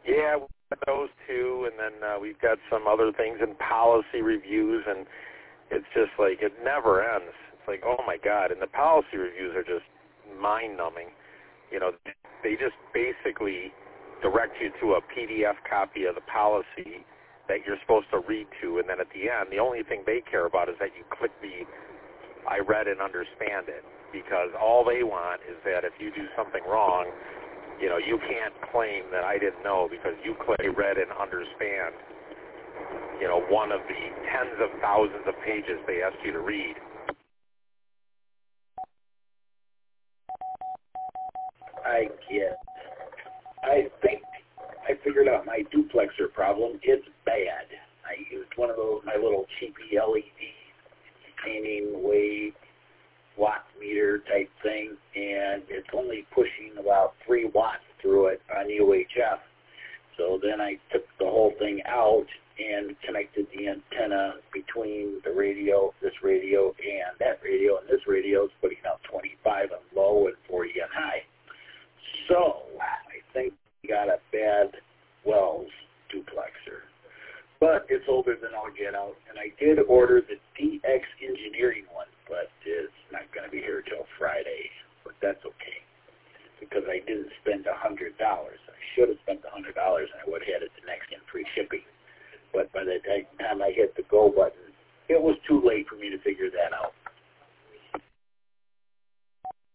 Yeah, we've got those two, and then we've got some other things in policy reviews, and it's just like it never ends. It's like, oh my God, and the policy reviews are just mind-numbing. You know, they just basically direct you to a PDF copy of the policy that you're supposed to read to, and then at the end, the only thing they care about is that you click the I read and understand it, because all they want is that if you do something wrong, you know, you can't claim that I didn't know because you click read and understand, you know, one of the tens of thousands of pages they ask you to read. I get. I think I figured out my duplexer problem. It's bad. I used one of those, my little cheapy LED containing wave watt meter type thing, and it's only pushing about 3 watts through it on UHF. So then I took the whole thing out and connected the antenna between the radio, this radio, and that radio, and this radio is putting out 25 on low and 40 on high. So I think we got a bad Wells duplexer. But it's older than I'll get out, and I did order the DX Engineering one, but it's not going to be here till Friday. But that's okay, because I didn't spend $100. I should have spent $100, and I would have had it the next in free shipping. But by the time I hit the go button, it was too late for me to figure that out.